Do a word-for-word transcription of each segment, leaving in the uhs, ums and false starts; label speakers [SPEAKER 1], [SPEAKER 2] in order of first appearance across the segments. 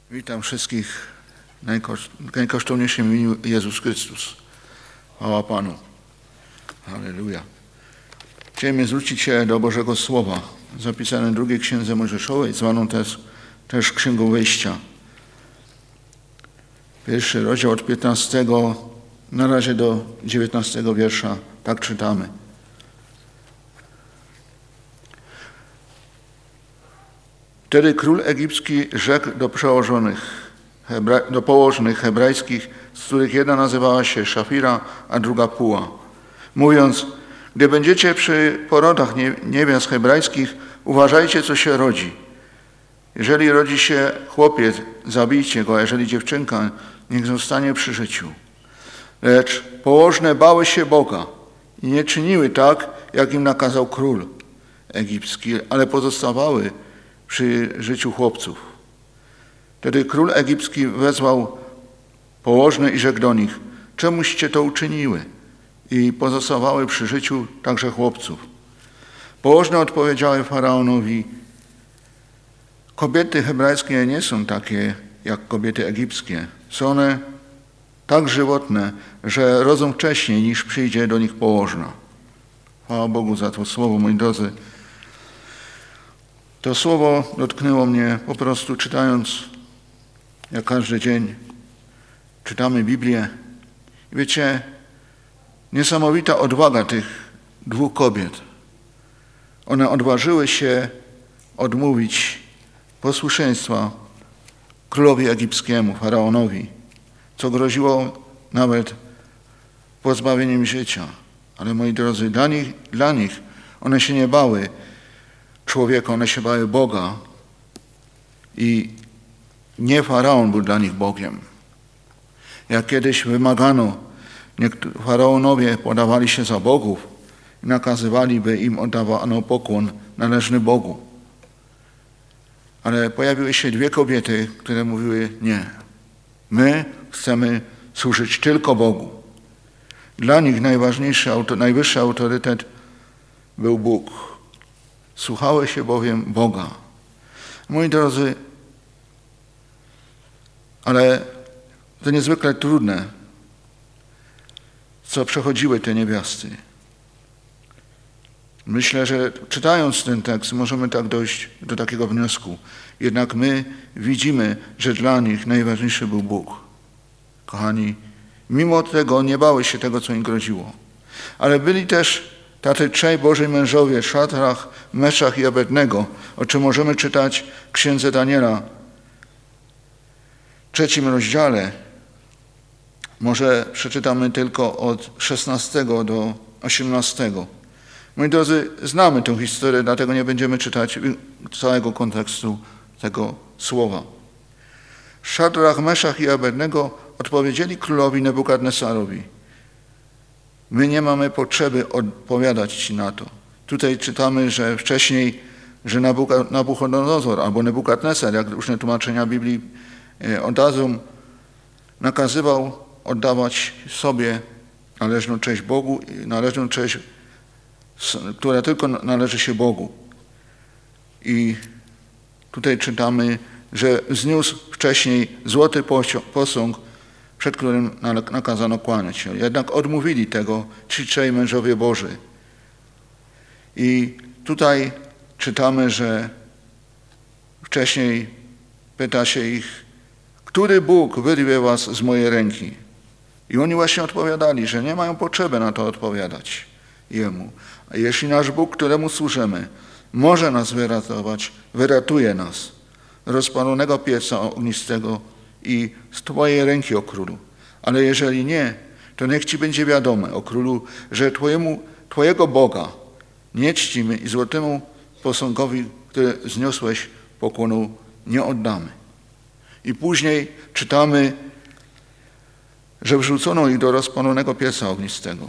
[SPEAKER 1] Witam wszystkich w najkosztowniejszym imieniu Jezus Chrystus. Chwała Panu. Halleluja. Chcielibyśmy zwrócić się do Bożego Słowa, zapisane w drugiej Księdze Mojżeszowej, zwaną też, też Księgą Wyjścia. Pierwszy rozdział od piętnastego na razie do dziewiętnastego wiersza. Tak czytamy. Wtedy król egipski rzekł do przełożonych, hebra- do położnych hebrajskich, z których jedna nazywała się Szafira, a druga Puła, mówiąc: gdy będziecie przy porodach niewiast hebrajskich, uważajcie, co się rodzi. Jeżeli rodzi się chłopiec, zabijcie go, a jeżeli dziewczynka, niech zostanie przy życiu. Lecz położne bały się Boga i nie czyniły tak, jak im nakazał król egipski, ale pozostawały przy życiu chłopców. Wtedy król egipski wezwał położne i rzekł do nich: czemuście to uczyniły? I pozostawały przy życiu także chłopców. Położne odpowiedziały faraonowi: kobiety hebrajskie nie są takie jak kobiety egipskie. Są one tak żywotne, że rodzą wcześniej, niż przyjdzie do nich położna. Chwała Bogu za to słowo, moi drodzy. To słowo dotknęło mnie po prostu czytając, jak każdy dzień czytamy Biblię. I wiecie, niesamowita odwaga tych dwóch kobiet. One odważyły się odmówić posłuszeństwa królowi egipskiemu, faraonowi, co groziło nawet pozbawieniem życia. Ale moi drodzy, dla nich, dla nich one się nie bały człowieka, one się bały Boga i nie faraon był dla nich Bogiem. Jak kiedyś wymagano, faraonowie podawali się za bogów i nakazywali, by im oddawano pokłon należny Bogu. Ale pojawiły się dwie kobiety, które mówiły: nie, my chcemy służyć tylko Bogu. Dla nich najważniejszy, najwyższy autorytet był Bóg. Słuchały się bowiem Boga. Moi drodzy, ale to niezwykle trudne, co przechodziły te niewiasty. Myślę, że czytając ten tekst możemy tak dojść do takiego wniosku. Jednak my widzimy, że dla nich najważniejszy był Bóg. Kochani, mimo tego nie bały się tego, co im groziło. Ale byli też tacy trzej Boży mężowie, Szadrach, Meszach i Abednego, o czym możemy czytać w Księdze Daniela, w trzecim rozdziale. Może przeczytamy tylko od szesnastego do osiemnastego. Moi drodzy, znamy tę historię, dlatego nie będziemy czytać całego kontekstu tego słowa. Szadrach, Meszach i Abednego odpowiedzieli królowi Nebukadnesarowi: my nie mamy potrzeby odpowiadać ci na to. Tutaj czytamy, że wcześniej, że Nabuchodonozor albo Nebukadnesar, jak różne tłumaczenia Biblii oddadzą, nakazywał oddawać sobie należną cześć Bogu i należną cześć, która tylko należy się Bogu. I tutaj czytamy, że zniósł wcześniej złoty posąg, przed którym nakazano kłaniać się. Jednak odmówili tego ci trzej mężowie Boży. I tutaj czytamy, że wcześniej pyta się ich: który Bóg wyrwie was z mojej ręki? I oni właśnie odpowiadali, że nie mają potrzeby na to odpowiadać Jemu. A jeśli nasz Bóg, któremu służymy, może nas wyratować, wyratuje nas rozpalonego pieca ognistego i z Twojej ręki, o królu. Ale jeżeli nie, to niech Ci będzie wiadome, o królu, że Twojemu, Twojego Boga nie czcimy i złotemu posągowi, który zniosłeś, pokłonu nie oddamy. I później czytamy, że wrzucono ich do rozpalonego pieca ognistego.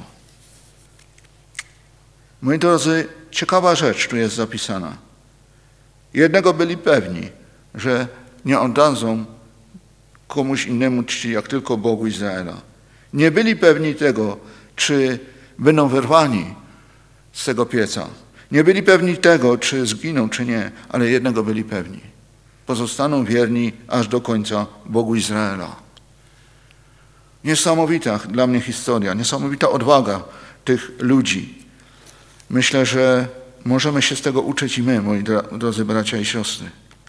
[SPEAKER 1] Moi drodzy, ciekawa rzecz tu jest zapisana. Jednego byli pewni, że nie oddadzą komuś innemu czci, jak tylko Bogu Izraela. Nie byli pewni tego, czy będą wyrwani z tego pieca. Nie byli pewni tego, czy zginą, czy nie, ale jednego byli pewni. pozostaną wierni aż do końca Bogu Izraela. Niesamowita dla mnie historia, niesamowita odwaga tych ludzi. Myślę, że możemy się z tego uczyć i my, moi drodzy bracia i siostry.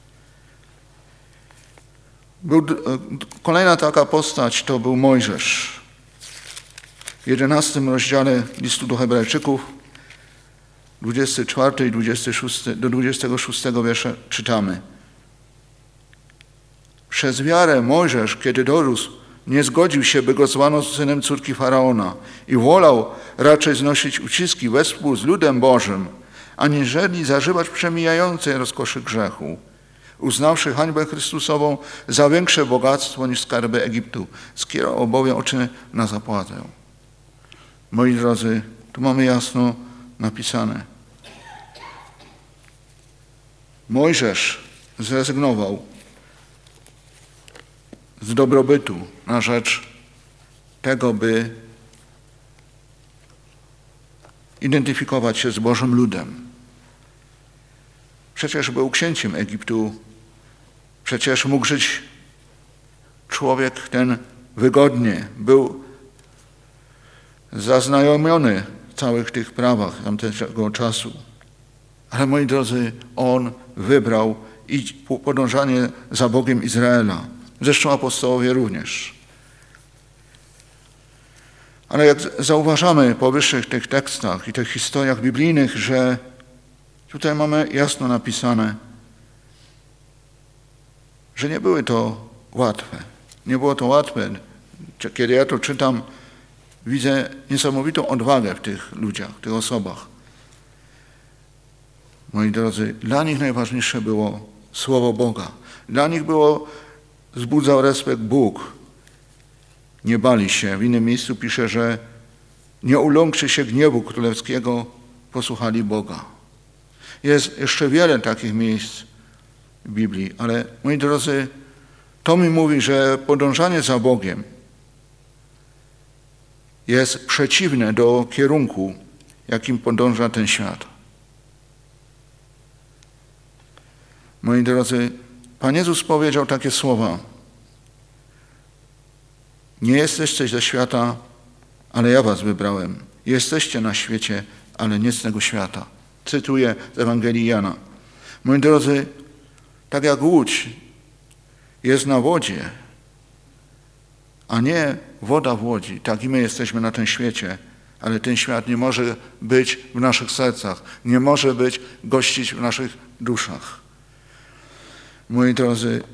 [SPEAKER 1] Był, kolejna taka postać to był Mojżesz. W jedenastym rozdziale listu do Hebrajczyków, dwudziesty czwarty i dwudziesty szósty, do dwudziestego szóstego wiersza czytamy. Przez wiarę Mojżesz, kiedy dorósł, nie zgodził się, by go zwano synem córki Faraona i wolał raczej znosić uciski wespół z ludem Bożym, aniżeli zażywać przemijającej rozkoszy grzechu, uznawszy hańbę Chrystusową za większe bogactwo niż skarby Egiptu. Skierował bowiem oczy na zapłatę. Moi drodzy, tu mamy jasno napisane. Mojżesz zrezygnował z dobrobytu na rzecz tego, by identyfikować się z Bożym ludem. Przecież był księciem Egiptu, przecież mógł żyć człowiek ten wygodnie, był zaznajomiony w całych tych prawach tamtego czasu. Ale moi drodzy, on wybrał podążanie za Bogiem Izraela. Zresztą apostołowie również. Ale jak zauważamy w powyższych tych tekstach i tych historiach biblijnych, że tutaj mamy jasno napisane, że nie były to łatwe. Nie było to łatwe. Kiedy ja to czytam, widzę niesamowitą odwagę w tych ludziach, w tych osobach. Moi drodzy, dla nich najważniejsze było Słowo Boga. Dla nich było, wzbudzał respekt Bóg. Nie bali się. W innym miejscu pisze, że nie uląkszy się gniewu królewskiego, posłuchali Boga. Jest jeszcze wiele takich miejsc w Biblii, ale moi drodzy, to mi mówi, że podążanie za Bogiem jest przeciwne do kierunku, jakim podąża ten świat. Moi drodzy, Pan Jezus powiedział takie słowa. Nie jesteście ze świata, ale ja was wybrałem. Jesteście na świecie, ale nie z tego świata. Cytuję z Ewangelii Jana. Moi drodzy, tak jak łódź jest na wodzie, a nie woda w łodzi, tak i my jesteśmy na tym świecie, ale ten świat nie może być w naszych sercach, nie może być, gościć w naszych duszach. Moi drodzy,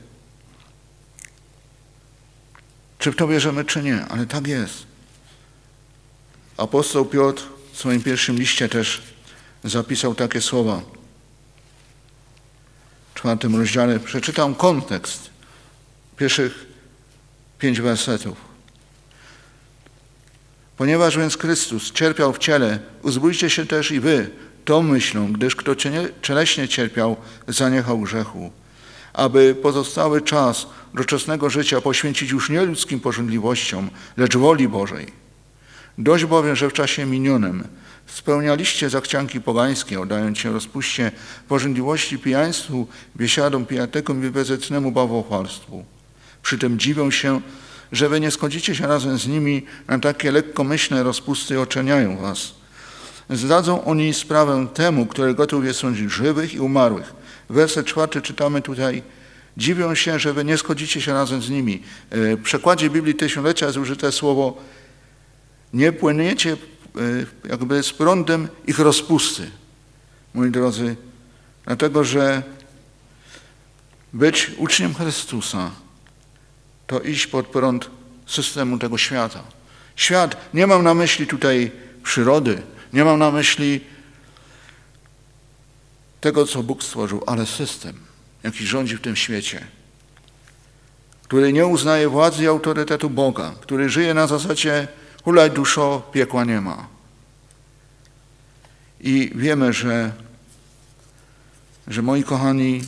[SPEAKER 1] czy w to wierzymy, czy nie, ale tak jest. Apostoł Piotr w swoim pierwszym liście też zapisał takie słowa. W czwartym rozdziale przeczytam kontekst pierwszych pięć wersetów. Ponieważ więc Chrystus cierpiał w ciele, uzbrójcie się też i wy tą myślą, gdyż kto cieleśnie cierpiał, zaniechał grzechu, aby pozostały czas doczesnego życia poświęcić już nie ludzkim pożądliwościom, lecz woli Bożej. Dość bowiem, że w czasie minionym spełnialiście zachcianki pogańskie, oddając się rozpuście, pożądliwości, pijaństwu, biesiadom, pijatykom i bezecnemu bałwochwalstwu. Przy tym dziwią się, że wy nie schodzicie się razem z nimi na takie lekkomyślne rozpusty i oczerniają was. Zdadzą oni sprawę temu, który gotów jest sądzić żywych i umarłych. Werset czwarty czytamy tutaj, dziwią się, że wy nie schodzicie się razem z nimi. W przekładzie Biblii Tysiąclecia jest użyte słowo nie płyniecie jakby z prądem ich rozpusty. Moi drodzy, dlatego, że być uczniem Chrystusa to iść pod prąd systemu tego świata. Świat, nie mam na myśli tutaj przyrody, nie mam na myśli tego, co Bóg stworzył, ale system, jaki rządzi w tym świecie, który nie uznaje władzy i autorytetu Boga, który żyje na zasadzie hulaj duszo, piekła nie ma. I wiemy, że, że moi kochani,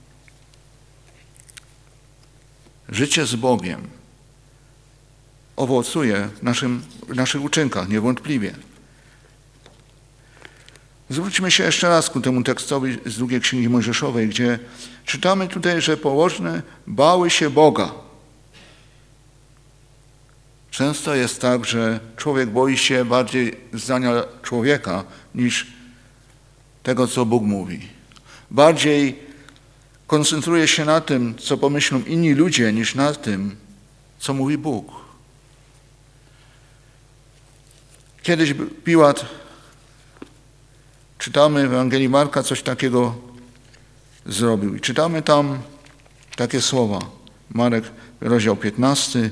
[SPEAKER 1] życie z Bogiem owocuje w, naszym, w naszych uczynkach, niewątpliwie. Zwróćmy się jeszcze raz ku temu tekstowi z drugiej Księgi Mojżeszowej, gdzie czytamy tutaj, że pobożne bały się Boga. Często jest tak, że człowiek boi się bardziej zdania człowieka niż tego, co Bóg mówi. Bardziej koncentruje się na tym, co pomyślą inni ludzie, niż na tym, co mówi Bóg. Kiedyś Piłat, czytamy w Ewangelii Marka, coś takiego zrobił. I czytamy tam takie słowa. Marek, rozdział piętnasty.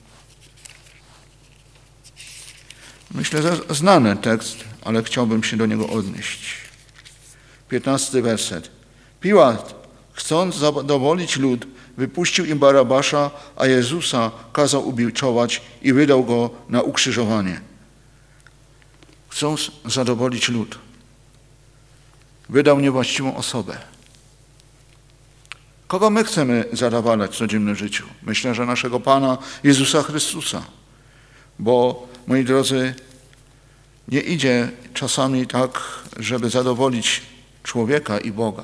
[SPEAKER 1] Myślę, że znany tekst, ale chciałbym się do niego odnieść. Piętnasty werset. Piłat, chcąc zadowolić lud, wypuścił im Barabasza, a Jezusa kazał ubiczkować i wydał go na ukrzyżowanie. Chcąc zadowolić lud, wydał niewłaściwą osobę. Kogo my chcemy zadowalać w codziennym życiu? Myślę, że naszego Pana Jezusa Chrystusa. Bo, moi drodzy, nie idzie czasami tak, żeby zadowolić człowieka i Boga.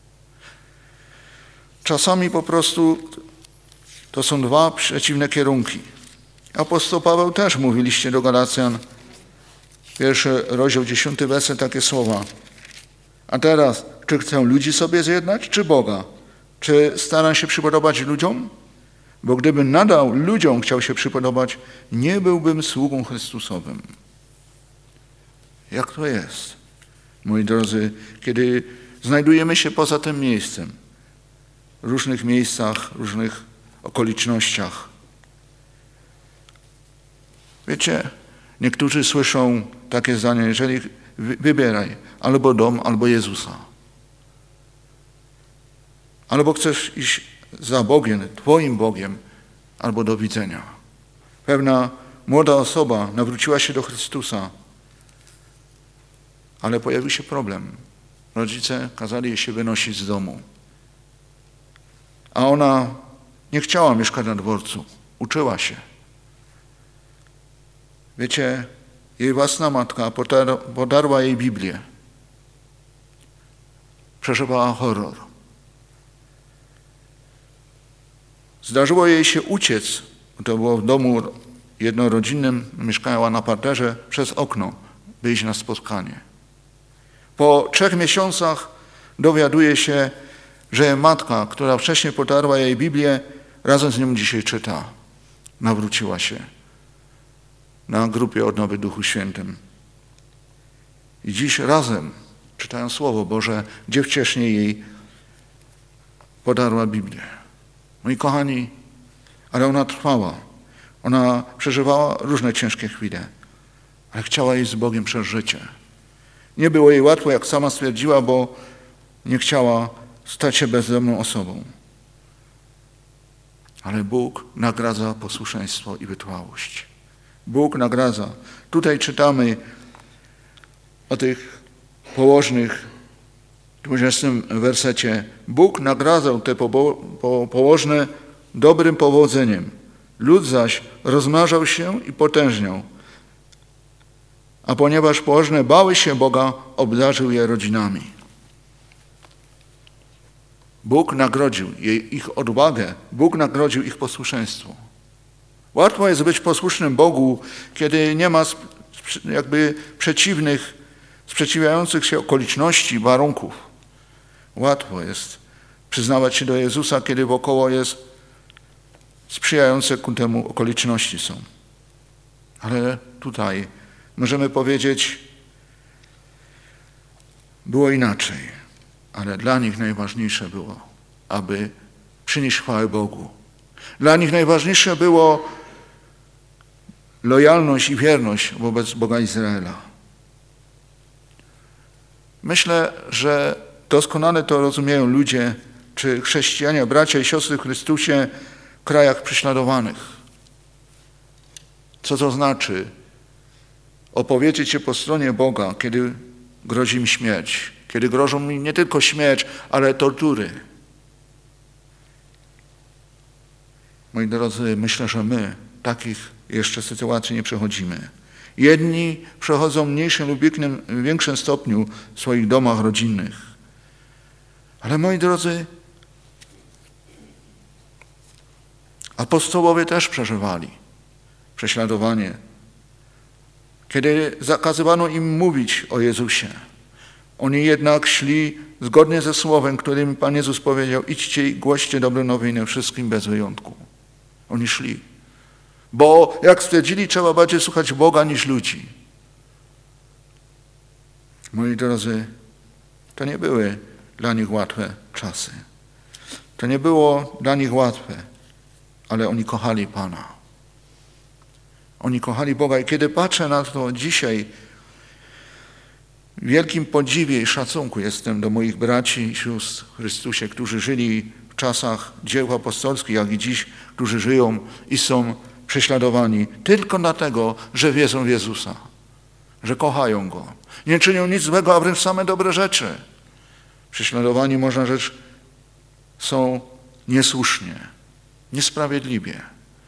[SPEAKER 1] Czasami po prostu to są dwa przeciwne kierunki. Apostoł Paweł też mówi w liście do Galacjan, pierwszy rozdział, dziesiąty werset, takie słowa. A teraz, czy chcę ludzi sobie zjednać, czy Boga? Czy staram się przypodobać ludziom? Bo gdybym nadal ludziom chciał się przypodobać, nie byłbym sługą Chrystusowym. Jak to jest, moi drodzy, kiedy znajdujemy się poza tym miejscem, w różnych miejscach, różnych okolicznościach? Wiecie, niektórzy słyszą takie zdanie, jeżeli wybieraj albo dom, albo Jezusa. Albo chcesz iść za Bogiem, Twoim Bogiem, albo do widzenia. Pewna młoda osoba nawróciła się do Chrystusa, ale pojawił się problem. Rodzice kazali jej się wynosić z domu. A ona nie chciała mieszkać na dworcu. Uczyła się. Wiecie, jej własna matka podarła jej Biblię. Przeżywała horror. Zdarzyło jej się uciec, to było w domu jednorodzinnym, mieszkała na parterze, przez okno, by iść na spotkanie. Po trzech miesiącach dowiaduje się, że matka, która wcześniej podarła jej Biblię, razem z nią dzisiaj czyta. Nawróciła się na grupie Odnowy Duchu Świętym. I dziś razem czytają Słowo Boże, gdzie wcześniej jej podarła Biblię. Moi kochani, ale ona trwała. Ona przeżywała różne ciężkie chwile, ale chciała iść z Bogiem przez życie. Nie było jej łatwo, jak sama stwierdziła, bo nie chciała stać się bezdomną osobą. Ale Bóg nagradza posłuszeństwo i wytrwałość. Bóg nagradza. Tutaj czytamy o tych położnych w dwudziestym wersecie. Bóg nagradzał te po, po, położne dobrym powodzeniem. Lud zaś rozmnażał się i potężniał. A ponieważ położne bały się Boga, obdarzył je rodzinami. Bóg nagrodził jej, ich odwagę, Bóg nagrodził ich posłuszeństwo. Łatwo jest być posłusznym Bogu, kiedy nie ma jakby przeciwnych, sprzeciwiających się okoliczności, warunków. Łatwo jest przyznawać się do Jezusa, kiedy wokoło jest sprzyjające ku temu okoliczności są. Ale tutaj możemy powiedzieć, było inaczej, ale dla nich najważniejsze było, aby przynieść chwałę Bogu. Dla nich najważniejsze było lojalność i wierność wobec Boga Izraela. Myślę, że doskonale to rozumieją ludzie, czy chrześcijanie, bracia i siostry w Chrystusie w krajach prześladowanych. Co to znaczy opowiedzieć się po stronie Boga, kiedy grozi im śmierć, kiedy grożą im nie tylko śmierć, ale tortury. Moi drodzy, myślę, że my takich jeszcze sytuacji nie przechodzimy. Jedni przechodzą w mniejszym lub większym stopniu w swoich domach rodzinnych. Ale moi drodzy, apostołowie też przeżywali prześladowanie. Kiedy zakazywano im mówić o Jezusie, oni jednak szli zgodnie ze słowem, którym Pan Jezus powiedział: idźcie i głoście dobre nowiny wszystkim bez wyjątku. Oni szli. Bo jak stwierdzili, trzeba bardziej słuchać Boga niż ludzi. Moi drodzy, to nie były dla nich łatwe czasy. To nie było dla nich łatwe, ale oni kochali Pana. Oni kochali Boga i kiedy patrzę na to dzisiaj, w wielkim podziwie i szacunku jestem do moich braci i sióstr w Chrystusie, którzy żyli w czasach dzieł apostolskich, jak i dziś, którzy żyją i są prześladowani tylko dlatego, że wierzą w Jezusa, że kochają Go. Nie czynią nic złego, a wręcz same dobre rzeczy. Prześladowani, można rzec, są niesłusznie, niesprawiedliwie.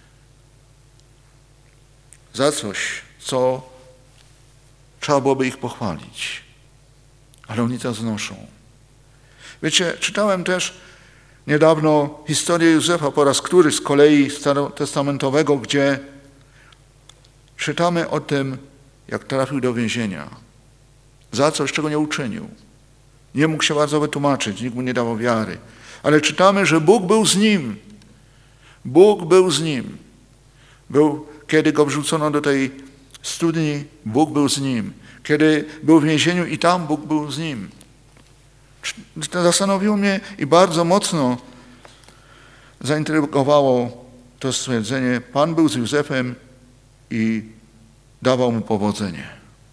[SPEAKER 1] Za coś, co trzeba byłoby ich pochwalić. Ale oni to znoszą. Wiecie, czytałem też niedawno historię Józefa po raz któryś z kolei starotestamentowego, gdzie czytamy o tym, jak trafił do więzienia. Za coś, czego nie uczynił. Nie mógł się bardzo wytłumaczyć, nikt mu nie dawał wiary. Ale czytamy, że Bóg był z nim. Bóg był z nim. Był, kiedy go wrzucono do tej studni, Bóg był z nim. Kiedy był w więzieniu i tam Bóg był z nim. Zastanowiło mnie i bardzo mocno zaintrygowało to stwierdzenie: Pan był z Józefem i dawał mu powodzenie.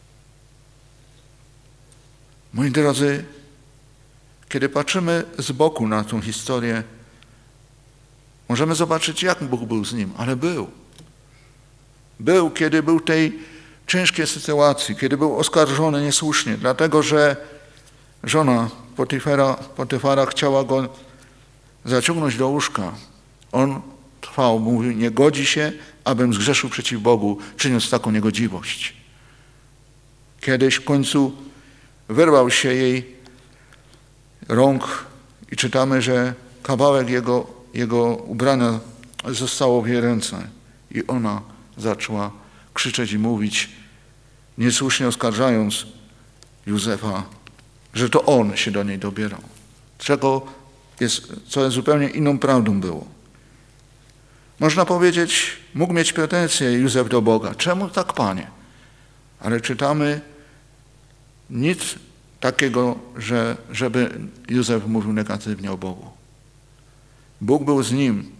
[SPEAKER 1] Moi drodzy, kiedy patrzymy z boku na tą historię, możemy zobaczyć, jak Bóg był z nim, ale był. Był, kiedy był w tej ciężkiej sytuacji, kiedy był oskarżony niesłusznie, dlatego że żona Potyfara, Potyfara chciała go zaciągnąć do łóżka. On trwał, mówił: nie godzi się, abym zgrzeszył przeciw Bogu, czyniąc taką niegodziwość. Kiedyś w końcu wyrwał się jej rąk i czytamy, że kawałek jego, jego ubrania zostało w jej ręce. I ona zaczęła krzyczeć i mówić, niesłusznie oskarżając Józefa, że to on się do niej dobierał. Czego jest, co jest zupełnie inną prawdą było. Można powiedzieć, mógł mieć pretensje Józef do Boga. Czemu tak, Panie? Ale czytamy nic takiego, że, żeby Józef mówił negatywnie o Bogu. Bóg był z nim.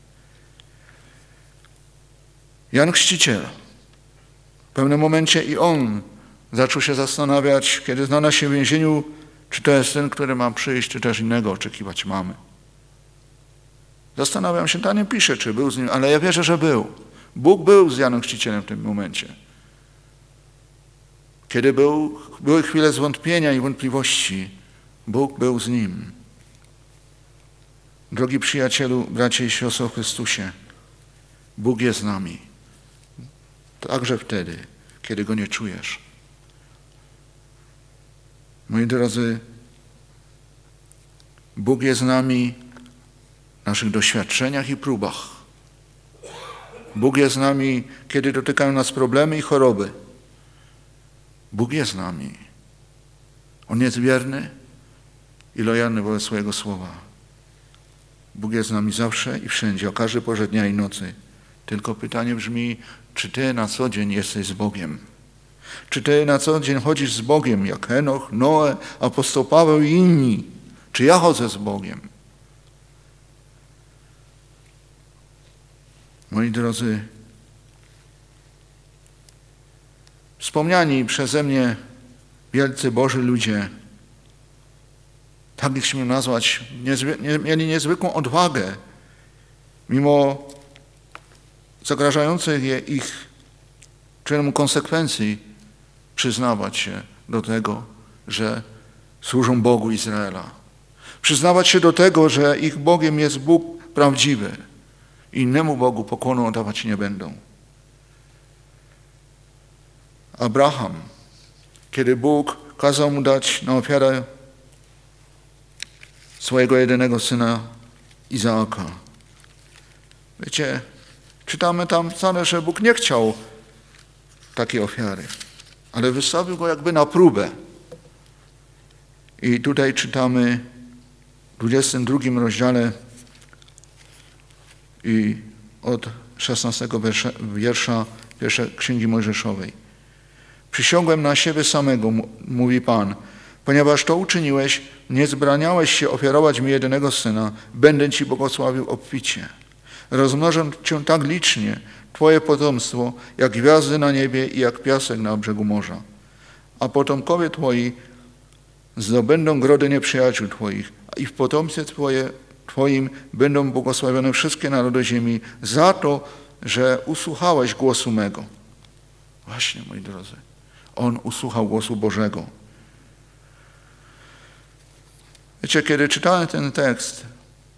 [SPEAKER 1] Jan Chrzciciel. W pewnym momencie i on zaczął się zastanawiać, kiedy znalazł się w więzieniu, czy to jest ten, który ma przyjść, czy też innego oczekiwać mamy. Zastanawiam się, tam nie pisze, czy był z nim, ale ja wierzę, że był. Bóg był z Janem Chrzcicielem w tym momencie. Kiedy był, były chwile zwątpienia i wątpliwości, Bóg był z nim. Drogi przyjacielu, bracie i siostry w Chrystusie, Bóg jest z nami. Także wtedy, kiedy Go nie czujesz. Moi drodzy, Bóg jest z nami w naszych doświadczeniach i próbach. Bóg jest z nami, kiedy dotykają nas problemy i choroby. Bóg jest z nami. On jest wierny i lojalny wobec swojego słowa. Bóg jest z nami zawsze i wszędzie, o każdej porze dnia i nocy. Tylko pytanie brzmi, czy ty na co dzień jesteś z Bogiem? Czy ty na co dzień chodzisz z Bogiem, jak Henoch, Noe, apostoł Paweł i inni? Czy ja chodzę z Bogiem? Moi drodzy, wspomniani przeze mnie wielcy Boży ludzie, tak ich śmiem nazwać, niezwy, nie, mieli niezwykłą odwagę, mimo zagrażających je ich czynom konsekwencji, przyznawać się do tego, że służą Bogu Izraela. Przyznawać się do tego, że ich Bogiem jest Bóg prawdziwy. Innemu Bogu pokłonu oddawać nie będą. Abraham, kiedy Bóg kazał mu dać na ofiarę swojego jedynego syna Izaaka. Wiecie, czytamy tam wcale, że Bóg nie chciał takiej ofiary, ale wystawił go jakby na próbę. I tutaj czytamy w dwudziestym drugim rozdziale i od szesnastego wiersza pierwszej Księgi Mojżeszowej. Przysiągłem na siebie samego, mówi Pan, ponieważ to uczyniłeś, nie zbraniałeś się ofiarować mi jedynego syna, będę Ci błogosławił obficie. Rozmnożę Cię tak licznie, Twoje potomstwo, jak gwiazdy na niebie i jak piasek na brzegu morza. A potomkowie Twoi zdobędą grody nieprzyjaciół Twoich, i w potomstwie Twoje, Twoim będą błogosławione wszystkie narody ziemi za to, że usłuchałeś głosu mego. Właśnie, moi drodzy, on usłuchał głosu Bożego. Wiecie, kiedy czytałem ten tekst,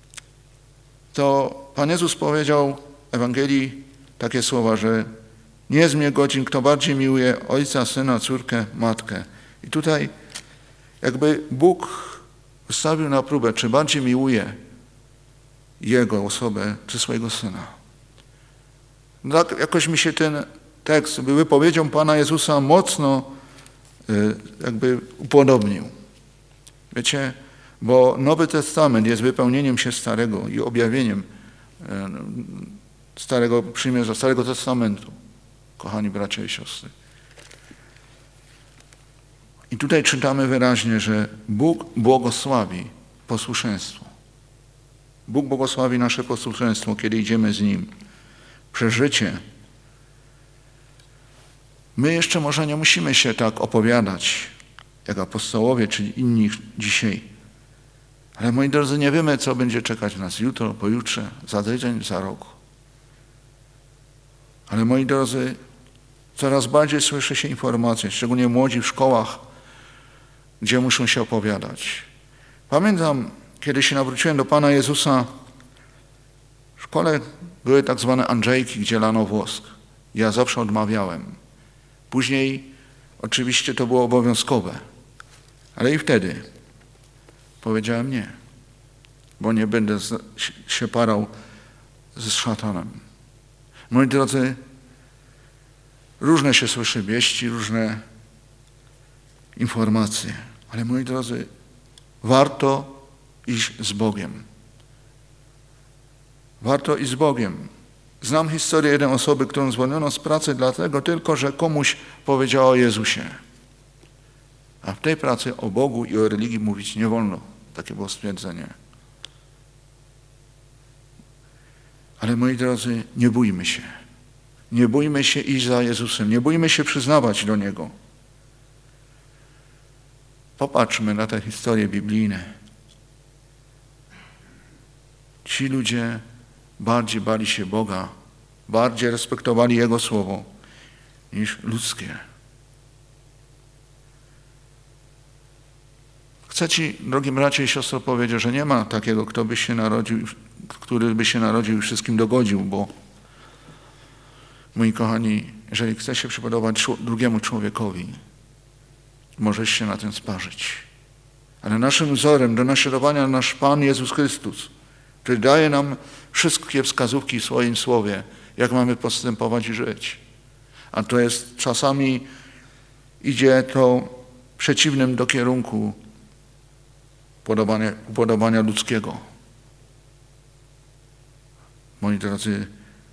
[SPEAKER 1] to Pan Jezus powiedział w Ewangelii takie słowa, że nie jest mnie godzin, kto bardziej miłuje ojca, syna, córkę, matkę. I tutaj jakby Bóg wystawił na próbę, czy bardziej miłuje Jego osobę, czy swojego Syna. Tak jakoś mi się ten tekst wypowiedzią Pana Jezusa mocno jakby upodobnił. Wiecie, bo Nowy Testament jest wypełnieniem się Starego i objawieniem Starego Przymierza, Starego Testamentu, kochani bracia i siostry. I tutaj czytamy wyraźnie, że Bóg błogosławi posłuszeństwo. Bóg błogosławi nasze posłuszeństwo, kiedy idziemy z Nim. Przeżycie. My jeszcze może nie musimy się tak opowiadać, jak apostołowie, czyli inni dzisiaj. Ale moi drodzy, nie wiemy, co będzie czekać nas jutro, pojutrze, za tydzień, za rok. Ale moi drodzy, coraz bardziej słyszy się informacje, szczególnie młodzi w szkołach, gdzie muszą się opowiadać. Pamiętam, kiedy się nawróciłem do Pana Jezusa, w szkole były tak zwane Andrzejki, gdzie lano wosk. Ja zawsze odmawiałem. Później oczywiście to było obowiązkowe. Ale i wtedy powiedziałem nie, bo nie będę się parał z szatanem. Moi drodzy, różne się słyszy wieści, różne informacje, ale moi drodzy, warto iść z Bogiem. Warto iść z Bogiem. Znam historię jednej osoby, którą zwolniono z pracy dlatego tylko, że komuś powiedziała o Jezusie. A w tej pracy o Bogu i o religii mówić nie wolno. Takie było stwierdzenie. Ale moi drodzy, nie bójmy się. Nie bójmy się iść za Jezusem. Nie bójmy się przyznawać do Niego. Popatrzmy na te historie biblijne. Ci ludzie bardziej bali się Boga, bardziej respektowali Jego słowo niż ludzkie. Chcę Ci, drogi bracie i siostro, powiedzieć, że nie ma takiego, kto by się narodził, który by się narodził i wszystkim dogodził, bo moi kochani, jeżeli chce się przypodobać drugiemu człowiekowi, możesz się na tym sparzyć. Ale naszym wzorem do naśladowania nasz Pan Jezus Chrystus, który daje nam wszystkie wskazówki w swoim słowie, jak mamy postępować i żyć. A to jest czasami idzie to przeciwnym do kierunku Upodobania, upodobania ludzkiego. Moi drodzy,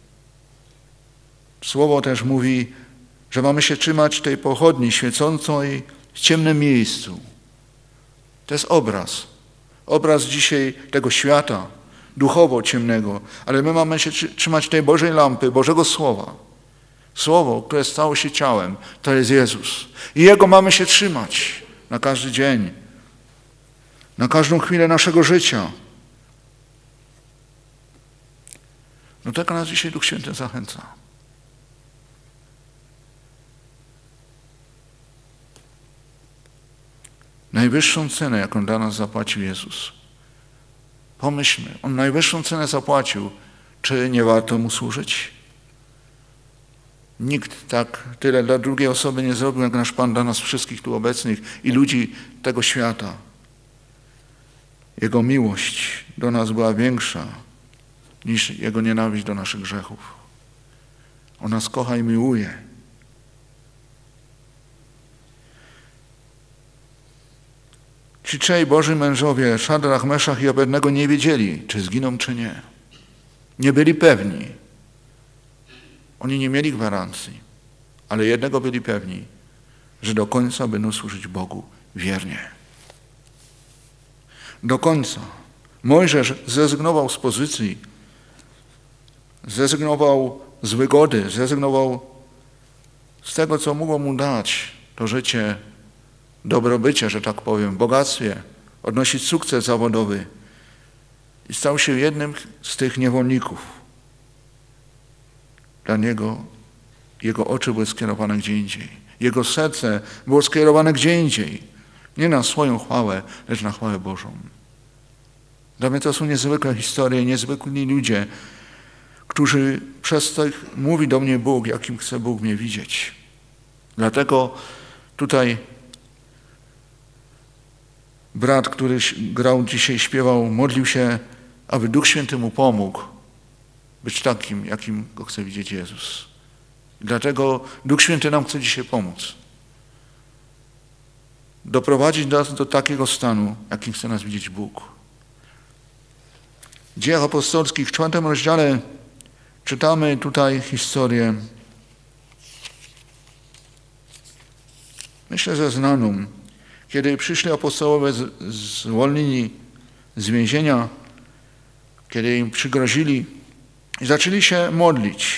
[SPEAKER 1] Słowo też mówi, że mamy się trzymać tej pochodni świecącej w ciemnym miejscu. To jest obraz. Obraz dzisiaj tego świata, duchowo ciemnego, ale my mamy się trzymać tej Bożej lampy, Bożego Słowa. Słowo, które stało się ciałem, to jest Jezus. I Jego mamy się trzymać na każdy dzień. Na każdą chwilę naszego życia. No tak nas dzisiaj Duch Święty zachęca. Najwyższą cenę, jaką dla nas zapłacił Jezus. Pomyślmy, On najwyższą cenę zapłacił. Czy nie warto Mu służyć? Nikt tak tyle dla drugiej osoby nie zrobił, jak nasz Pan dla nas wszystkich tu obecnych i ludzi tego świata. Jego miłość do nas była większa niż Jego nienawiść do naszych grzechów. On nas kocha i miłuje. Ci trzej Boży mężowie, Szadrach, Meszach i Abednego, nie wiedzieli, czy zginą, czy nie. Nie byli pewni. Oni nie mieli gwarancji, ale jednego byli pewni, że do końca będą służyć Bogu wiernie. Do końca. Mojżesz zrezygnował z pozycji, zrezygnował z wygody, zrezygnował z tego, co mogło mu dać to życie, dobrobycie, że tak powiem, bogactwie, odnosić sukces zawodowy i stał się jednym z tych niewolników. Dla niego jego oczy były skierowane gdzie indziej. Jego serce było skierowane gdzie indziej. Nie na swoją chwałę, lecz na chwałę Bożą. Dla mnie to są niezwykłe historie, niezwykli ludzie, którzy przez to mówi do mnie Bóg, jakim chce Bóg mnie widzieć. Dlatego tutaj brat, który grał dzisiaj, śpiewał, modlił się, aby Duch Święty mu pomógł być takim, jakim go chce widzieć Jezus. Dlatego Duch Święty nam chce dzisiaj pomóc. Doprowadzić nas do takiego stanu, jakim chce nas widzieć Bóg. W Dziejach Apostolskich w czwartym rozdziale czytamy tutaj historię, myślę, że znaną, kiedy przyszli apostołowie zwolnieni z więzienia, kiedy im przygrazili i zaczęli się modlić.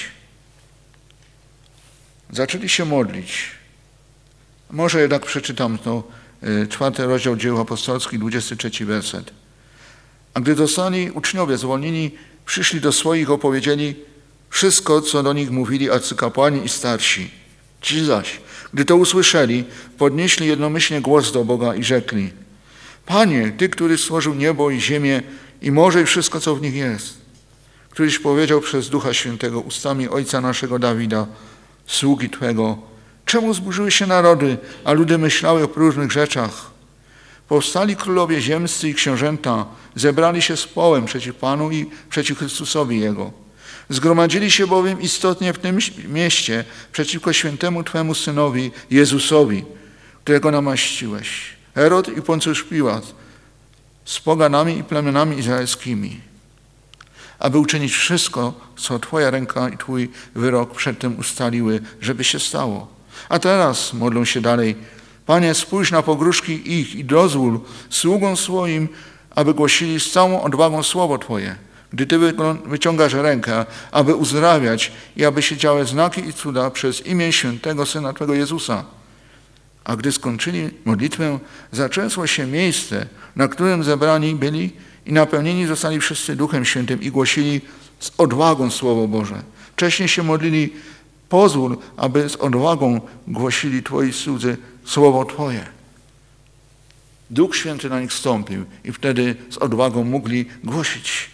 [SPEAKER 1] Zaczęli się modlić. Może jednak przeczytam to, czwarty rozdział Dzieł Apostolskich, dwudziesty trzeci werset. A gdy zostali uczniowie zwolnieni, przyszli do swoich, opowiedzieli wszystko, co do nich mówili arcykapłani i starsi. Ci zaś, gdy to usłyszeli, podnieśli jednomyślnie głos do Boga i rzekli: Panie, Ty, który stworzył niebo i ziemię i morze i wszystko, co w nich jest, któryś powiedział przez Ducha Świętego ustami ojca naszego Dawida, sługi Twego, czemu zburzyły się narody, a ludy myślały o próżnych rzeczach? Powstali królowie ziemscy i książęta, zebrali się z połem przeciw Panu i przeciw Chrystusowi Jego. Zgromadzili się bowiem istotnie w tym mieście przeciwko świętemu Twemu Synowi, Jezusowi, którego namaściłeś. Herod i Poncjusz Piłat z poganami i plemionami izraelskimi, aby uczynić wszystko, co Twoja ręka i Twój wyrok przedtem ustaliły, żeby się stało. A teraz modlą się dalej: Panie, spójrz na pogróżki ich i dozwól sługom swoim, aby głosili z całą odwagą słowo Twoje, gdy Ty wyciągasz rękę, aby uzdrawiać i aby się działy znaki i cuda przez imię świętego Syna Twego Jezusa. A gdy skończyli modlitwę, zaczęsło się miejsce, na którym zebrani byli i napełnieni zostali wszyscy Duchem Świętym i głosili z odwagą Słowo Boże. Wcześniej się modlili: pozwól, aby z odwagą głosili Twoi słudzy Słowo Twoje. Duch Święty na nich stąpił i wtedy z odwagą mogli głosić.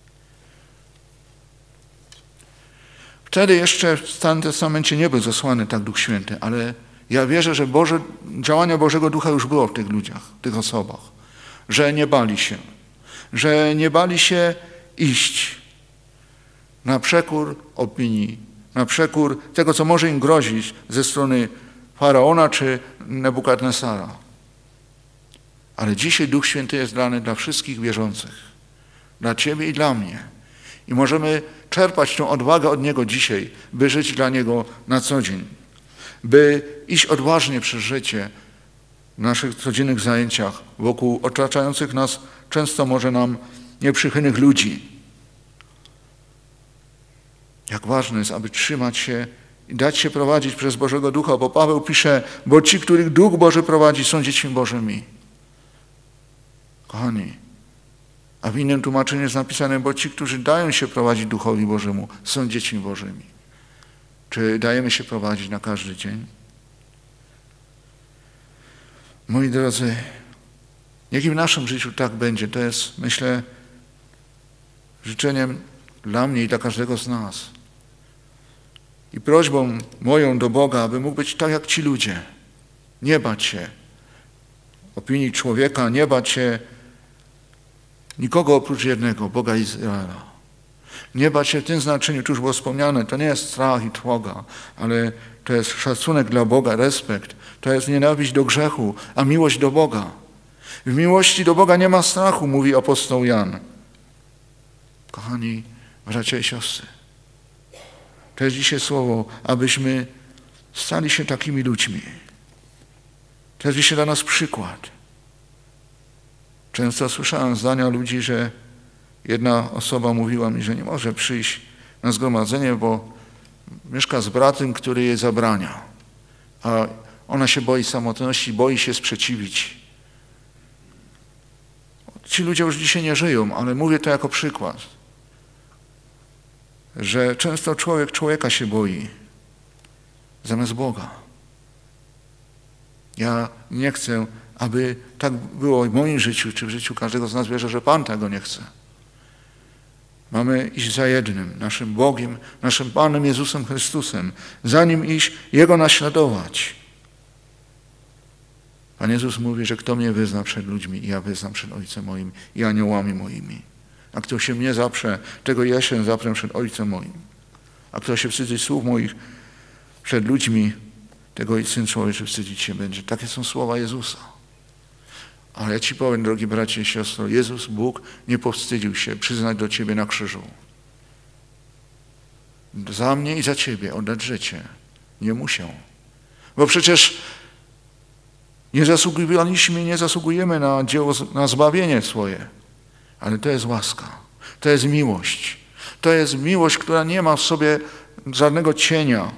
[SPEAKER 1] Wtedy jeszcze w Starym Testamencie nie był zesłany tak Duch Święty, ale ja wierzę, że Boże, działania Bożego Ducha już było w tych ludziach, w tych osobach, że nie bali się, że nie bali się iść na przekór opinii, na przekór tego, co może im grozić ze strony Faraona czy Nebukadnesara. Ale dzisiaj Duch Święty jest dany dla wszystkich wierzących, dla Ciebie i dla mnie. I możemy czerpać tę odwagę od Niego dzisiaj, by żyć dla Niego na co dzień, by iść odważnie przez życie w naszych codziennych zajęciach wokół otaczających nas często może nam nieprzychylnych ludzi. Jak ważne jest, aby trzymać się i dać się prowadzić przez Bożego Ducha, bo Paweł pisze: bo ci, których Duch Boży prowadzi, są dziećmi Bożymi. Kochani, a w innym tłumaczeniu jest napisane: bo ci, którzy dają się prowadzić Duchowi Bożemu, są dziećmi Bożymi. Czy dajemy się prowadzić na każdy dzień? Moi drodzy, niech i w naszym życiu tak będzie. To jest, myślę, życzeniem dla mnie i dla każdego z nas. I prośbą moją do Boga, aby mógł być tak jak ci ludzie. Nie bać się opinii człowieka, nie bać się nikogo oprócz jednego, Boga Izraela. Nie bać się w tym znaczeniu, tu już było wspomniane, to nie jest strach i trwoga, ale to jest szacunek dla Boga, respekt. To jest nienawiść do grzechu, a miłość do Boga. W miłości do Boga nie ma strachu, mówi apostoł Jan. Kochani bracia i siostry, to jest dzisiaj słowo, abyśmy stali się takimi ludźmi. To jest dzisiaj dla nas przykład. Często słyszałem zdania ludzi, że jedna osoba mówiła mi, że nie może przyjść na zgromadzenie, bo mieszka z bratem, który jej zabrania. A ona się boi samotności, boi się sprzeciwić. Ci ludzie już dzisiaj nie żyją, ale mówię to jako przykład, że często człowiek człowieka się boi zamiast Boga. Ja nie chcę, aby tak było w moim życiu, czy w życiu każdego z nas. Wierzę, że Pan tego nie chce. Mamy iść za jednym, naszym Bogiem, naszym Panem Jezusem Chrystusem. Za Nim iść, Jego naśladować. Pan Jezus mówi, że kto mnie wyzna przed ludźmi, ja wyznam przed Ojcem moim i aniołami moimi. A kto się mnie zaprze, tego ja się zaprę przed Ojcem moim. A kto się wstydzi słów moich przed ludźmi, tego i Syn Człowieczy wstydzić się będzie. Takie są słowa Jezusa. Ale ja ci powiem, drogi bracie i siostro, Jezus, Bóg nie powstydził się przyznać do ciebie na krzyżu. Za mnie i za ciebie oddać życie. Nie musiał. Bo przecież nie zasługiwaliśmy, nie zasługujemy na dzieło, na zbawienie swoje. Ale to jest łaska. To jest miłość. To jest miłość, która nie ma w sobie żadnego cienia.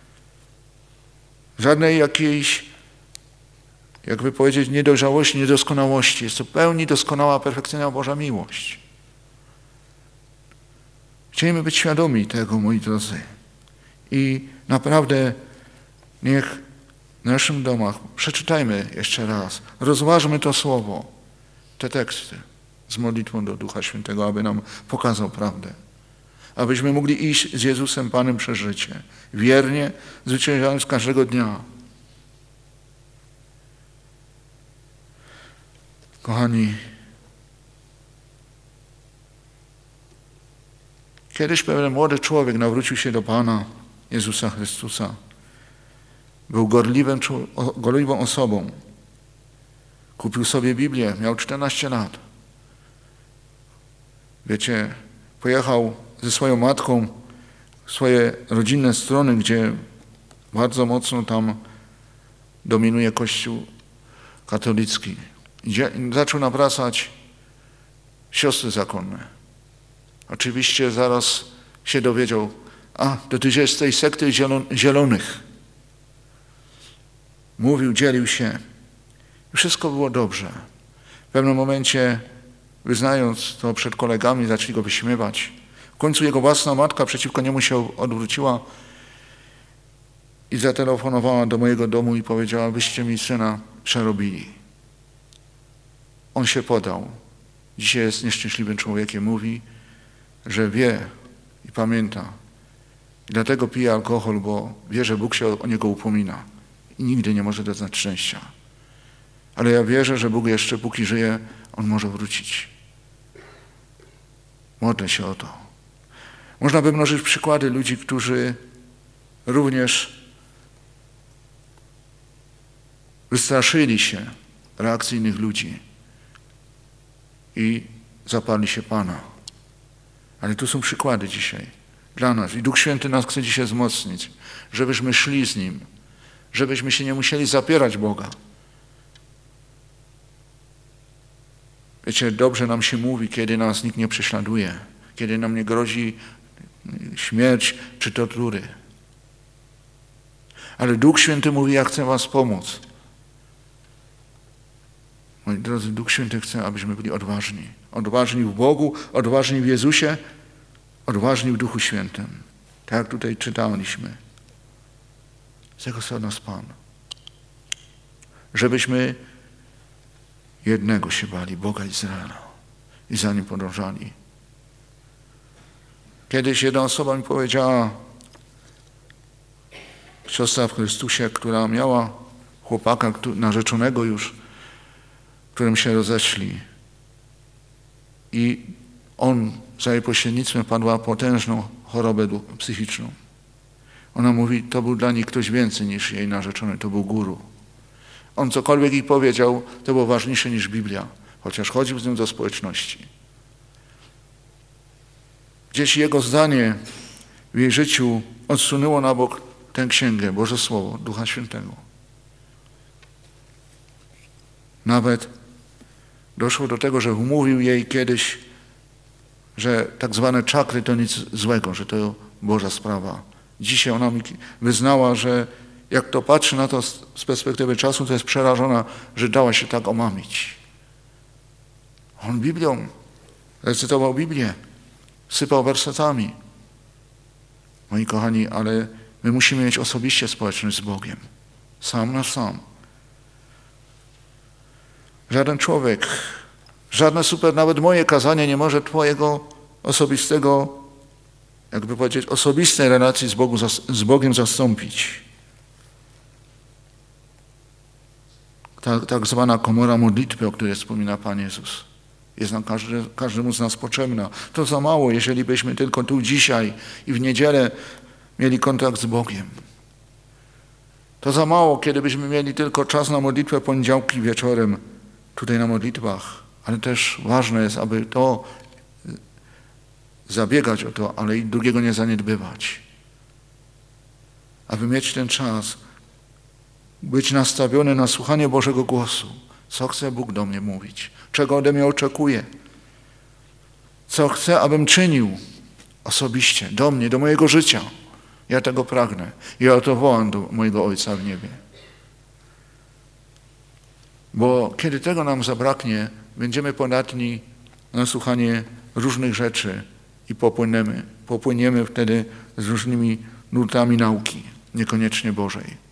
[SPEAKER 1] Żadnej jakiejś, jakby powiedzieć, niedojrzałości, niedoskonałości. Jest to pełni doskonała, perfekcyjna Boża miłość. Chcielibyśmy być świadomi tego, moi drodzy. I naprawdę niech w naszym domach przeczytajmy jeszcze raz, rozważmy to słowo, te teksty z modlitwą do Ducha Świętego, aby nam pokazał prawdę. Abyśmy mogli iść z Jezusem Panem przez życie, wiernie, zwyciężając każdego dnia. Kochani, kiedyś pewien młody człowiek nawrócił się do Pana Jezusa Chrystusa. Był gorliwym, gorliwą osobą. Kupił sobie Biblię, miał czternaście lat. Wiecie, pojechał ze swoją matką w swoje rodzinne strony, gdzie bardzo mocno tam dominuje Kościół katolicki. I zaczął nawracać siostry zakonne. Oczywiście zaraz się dowiedział, a to ty jest z tej sekty zielonych. Mówił, dzielił się. I wszystko było dobrze. W pewnym momencie, wyznając to przed kolegami, zaczęli go wyśmiewać. W końcu jego własna matka przeciwko niemu się odwróciła i zatelefonowała do mojego domu i powiedziała, wyście mi syna przerobili. On się podał. Dzisiaj jest nieszczęśliwym człowiekiem. Mówi, że wie i pamięta. I dlatego pije alkohol, bo wie, że Bóg się o niego upomina. I nigdy nie może doznać szczęścia. Ale ja wierzę, że Bóg jeszcze, póki żyje, On może wrócić. Modlę się o to. Można by mnożyć przykłady ludzi, którzy również wystraszyli się reakcji innych ludzi i zaparli się Pana. Ale tu są przykłady dzisiaj dla nas. I Duch Święty nas chce dzisiaj wzmocnić, żebyśmy szli z Nim, żebyśmy się nie musieli zapierać Boga. Wiecie, dobrze nam się mówi, kiedy nas nikt nie prześladuje, kiedy nam nie grozi śmierć czy tortury. Ale Duch Święty mówi, ja chcę was pomóc. Moi drodzy, Duch Święty chce, abyśmy byli odważni. Odważni w Bogu, odważni w Jezusie, odważni w Duchu Świętym. Tak jak tutaj czytaliśmy. Z tego chce od nas Pan. Żebyśmy jednego się bali, Boga Izraela, i za Nim podążali. Kiedyś jedna osoba mi powiedziała, siostra w Chrystusie, która miała chłopaka narzeczonego już, którym się roześli. I on za jej pośrednictwem padła potężną chorobę psychiczną. Ona mówi, to był dla niej ktoś więcej niż jej narzeczony, to był guru. On cokolwiek jej powiedział, to było ważniejsze niż Biblia, chociaż chodził z nią do społeczności. Gdzieś jego zdanie w jej życiu odsunęło na bok tę księgę, Boże Słowo, Ducha Świętego. Nawet doszło do tego, że umówił jej kiedyś, że tak zwane czakry to nic złego, że to Boża sprawa. Dzisiaj ona mi wyznała, że jak to patrzy na to z perspektywy czasu, to jest przerażona, że dała się tak omamić. On Biblią, recytował Biblię, sypał wersetami. Moi kochani, ale my musimy mieć osobiście społeczność z Bogiem. Sam na sam. Żaden człowiek, żadne super, nawet moje kazanie nie może twojego osobistego, jakby powiedzieć, osobistej relacji z, Bogu, z Bogiem zastąpić. Ta, tak zwana komora modlitwy, o której wspomina Pan Jezus, jest nam każdy, każdemu z nas potrzebna. To za mało, jeżeli byśmy tylko tu dzisiaj i w niedzielę mieli kontakt z Bogiem. To za mało, kiedy byśmy mieli tylko czas na modlitwę poniedziałki wieczorem, tutaj na modlitwach, ale też ważne jest, aby to zabiegać o to, ale i drugiego nie zaniedbywać. Aby mieć ten czas, być nastawiony na słuchanie Bożego głosu. Co chce Bóg do mnie mówić? Czego ode mnie oczekuje? Co chce, abym czynił osobiście, do mnie, do mojego życia. Ja tego pragnę. Ja o to wołam do mojego Ojca w niebie. Bo kiedy tego nam zabraknie, będziemy podatni na słuchanie różnych rzeczy i popłyniemy, popłyniemy wtedy z różnymi nurtami nauki, niekoniecznie Bożej.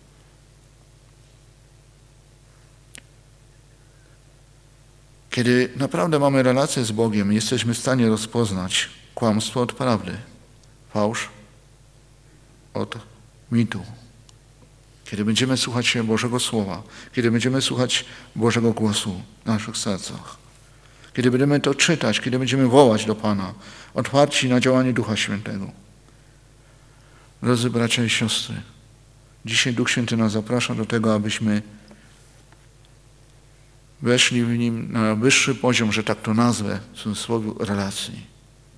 [SPEAKER 1] Kiedy naprawdę mamy relację z Bogiem, jesteśmy w stanie rozpoznać kłamstwo od prawdy, fałsz od mitu. Kiedy będziemy słuchać się Bożego Słowa, kiedy będziemy słuchać Bożego głosu w naszych sercach, kiedy będziemy to czytać, kiedy będziemy wołać do Pana, otwarci na działanie Ducha Świętego. Drodzy bracia i siostry, dzisiaj Duch Święty nas zaprasza do tego, abyśmy weszli w nim na wyższy poziom, że tak to nazwę, w cudzysłowie, relacji.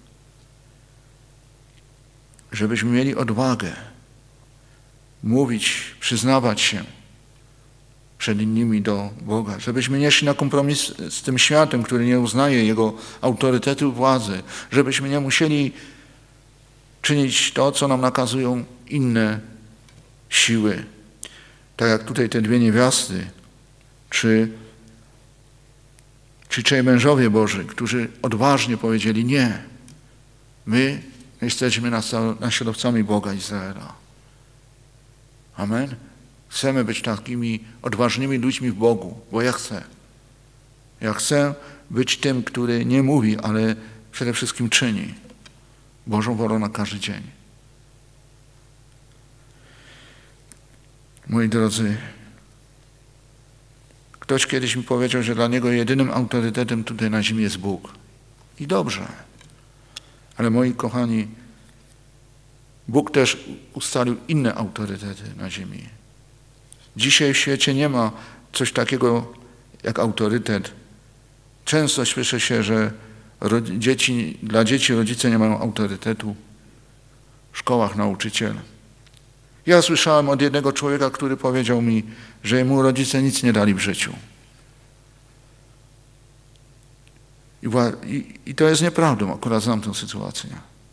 [SPEAKER 1] Żebyśmy mieli odwagę mówić, przyznawać się przed innymi do Boga. Żebyśmy nie szli na kompromis z tym światem, który nie uznaje Jego autorytetu władzy. Żebyśmy nie musieli czynić to, co nam nakazują inne siły. Tak jak tutaj te dwie niewiasty, czy Czy trzej mężowie Boży, którzy odważnie powiedzieli nie. My jesteśmy naśladowcami Boga Izraela. Amen. Chcemy być takimi odważnymi ludźmi w Bogu, bo ja chcę. Ja chcę być tym, który nie mówi, ale przede wszystkim czyni Bożą wolę na każdy dzień. Moi drodzy, ktoś kiedyś mi powiedział, że dla niego jedynym autorytetem tutaj na ziemi jest Bóg. I dobrze. Ale moi kochani, Bóg też ustalił inne autorytety na ziemi. Dzisiaj w świecie nie ma coś takiego jak autorytet. Często słyszy się, że dzieci, dla dzieci rodzice nie mają autorytetu. W szkołach nauczyciel. Ja słyszałem od jednego człowieka, który powiedział mi, że jemu rodzice nic nie dali w życiu. I, i, i to jest nieprawdą, akurat znam tę sytuację.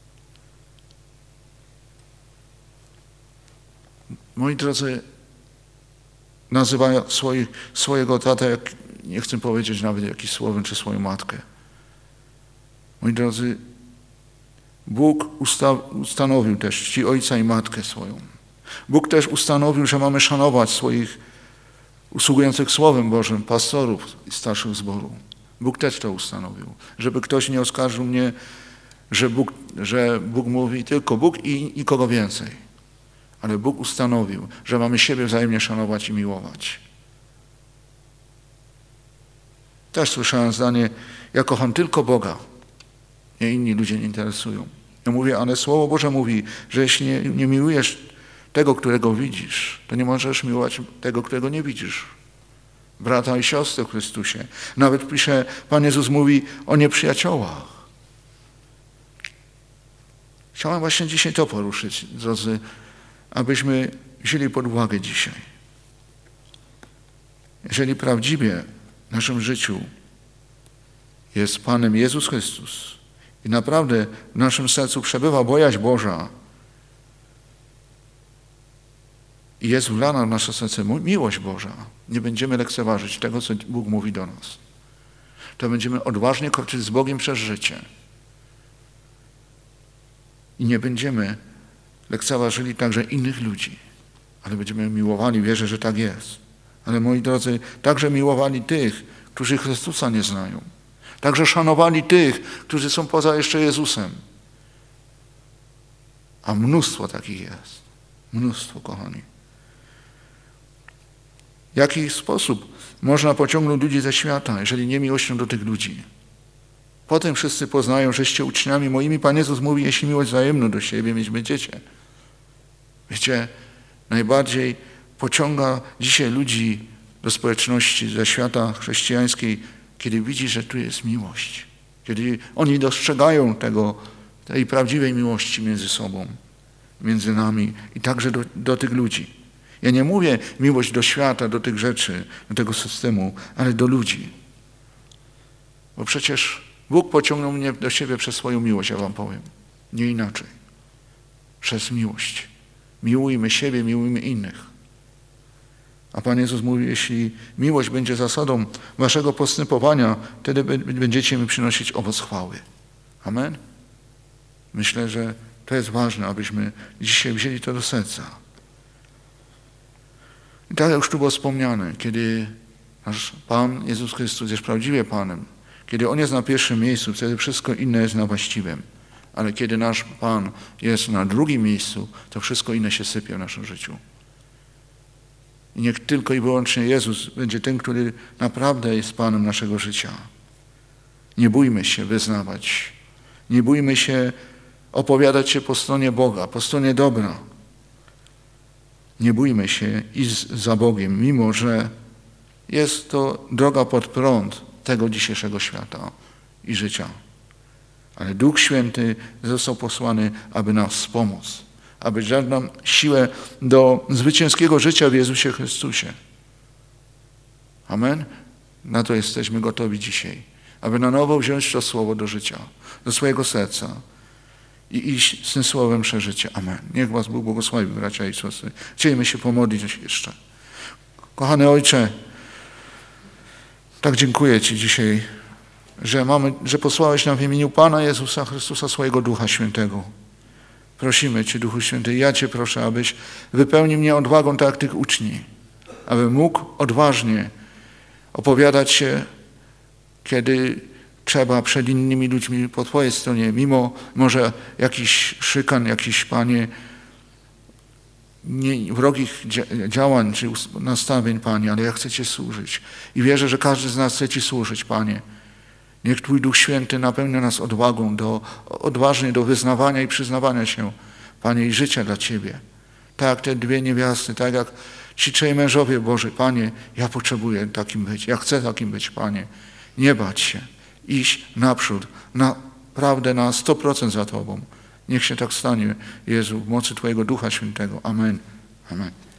[SPEAKER 1] Moi drodzy, nazywają swoich, swojego tatę, jak, nie chcę powiedzieć nawet jakiś słowem, czy swoją matkę. Moi drodzy, Bóg usta, ustanowił też czci ojca i matkę swoją. Bóg też ustanowił, że mamy szanować swoich usługujących Słowem Bożym pastorów i starszych zboru. Bóg też to ustanowił, żeby ktoś nie oskarżył mnie, że Bóg, że Bóg mówi tylko Bóg i nikogo więcej. ale Bóg ustanowił, że mamy siebie wzajemnie szanować i miłować. Też słyszałem zdanie, ja kocham tylko Boga, mnie inni ludzie nie interesują. Ja mówię, ale Słowo Boże mówi, że jeśli nie, nie miłujesz tego, którego widzisz, to nie możesz miłować tego, którego nie widzisz. Brata i siostry w Chrystusie. Nawet pisze, Pan Jezus mówi o nieprzyjaciołach. Chciałem właśnie dzisiaj to poruszyć, drodzy, abyśmy wzięli pod uwagę dzisiaj. Jeżeli prawdziwie w naszym życiu jest Panem Jezus Chrystus i naprawdę w naszym sercu przebywa bojaźń Boża i jest wlana w nasze serce miłość Boża, nie będziemy lekceważyć tego, co Bóg mówi do nas. To będziemy odważnie kroczyć z Bogiem przez życie. I nie będziemy lekceważyli także innych ludzi, ale będziemy miłowali, wierzę, że tak jest. Ale moi drodzy, także miłowali tych, którzy Chrystusa nie znają. Także szanowali tych, którzy są poza jeszcze Jezusem. A mnóstwo takich jest. Mnóstwo, kochani. W jaki sposób można pociągnąć ludzi ze świata, jeżeli nie miłością do tych ludzi? Potem wszyscy poznają, żeście uczniami moimi. Pan Jezus mówi, jeśli miłość wzajemną do siebie mieć będziecie. Wiecie, najbardziej pociąga dzisiaj ludzi do społeczności, ze świata chrześcijańskiej, kiedy widzi, że tu jest miłość. Kiedy oni dostrzegają tego, tej prawdziwej miłości między sobą, między nami i także do, do tych ludzi. Ja nie mówię miłość do świata, do tych rzeczy, do tego systemu, ale do ludzi. Bo przecież Bóg pociągnął mnie do siebie przez swoją miłość, ja wam powiem. Nie inaczej. Przez miłość. Miłujmy siebie, miłujmy innych. A Pan Jezus mówi, jeśli miłość będzie zasadą waszego postępowania, wtedy będziecie mi przynosić owoc chwały. Amen? Myślę, że to jest ważne, abyśmy dzisiaj wzięli to do serca. I tak jak już tu było wspomniane, kiedy nasz Pan Jezus Chrystus jest prawdziwie Panem, kiedy On jest na pierwszym miejscu, wtedy wszystko inne jest na właściwym. Ale kiedy nasz Pan jest na drugim miejscu, to wszystko inne się sypie w naszym życiu. I niech tylko i wyłącznie Jezus będzie tym, który naprawdę jest Panem naszego życia. Nie bójmy się wyznawać. Nie bójmy się opowiadać się po stronie Boga, po stronie dobra. Nie bójmy się iść za Bogiem, mimo że jest to droga pod prąd tego dzisiejszego świata i życia. Ale Duch Święty został posłany, aby nas wspomóc, aby dać nam siłę do zwycięskiego życia w Jezusie Chrystusie. Amen? Na to jesteśmy gotowi dzisiaj, aby na nowo wziąć to słowo do życia, do swojego serca i iść z tym słowem przeżycie. Amen. Niech was Bóg błogosławi, bracia i siostry. Chcielibyśmy się pomodlić jeszcze. Kochany Ojcze, tak dziękuję Ci dzisiaj, że, mamy, że posłałeś nam w imieniu Pana Jezusa Chrystusa swojego Ducha Świętego. Prosimy Cię, Duchu Święty, ja Cię proszę, abyś wypełnił mnie odwagą tak jak tych uczniów, abym mógł odważnie opowiadać się, kiedy trzeba przed innymi ludźmi po Twojej stronie, mimo może jakichś szykan, jakichś, Panie, nie, wrogich działań czy nastawień, Panie, ale ja chcę Cię służyć. I wierzę, że każdy z nas chce Ci służyć, Panie. Niech Twój Duch Święty napełnia nas odwagą, do, odważnie do wyznawania i przyznawania się, Panie, i życia dla Ciebie. Tak jak te dwie niewiasty, tak jak ci trzej mężowie Boży, Panie, ja potrzebuję takim być, ja chcę takim być, Panie. Nie bać się, iść naprzód, naprawdę na sto procent za Tobą. Niech się tak stanie, Jezu, w mocy Twojego Ducha Świętego. Amen. Amen.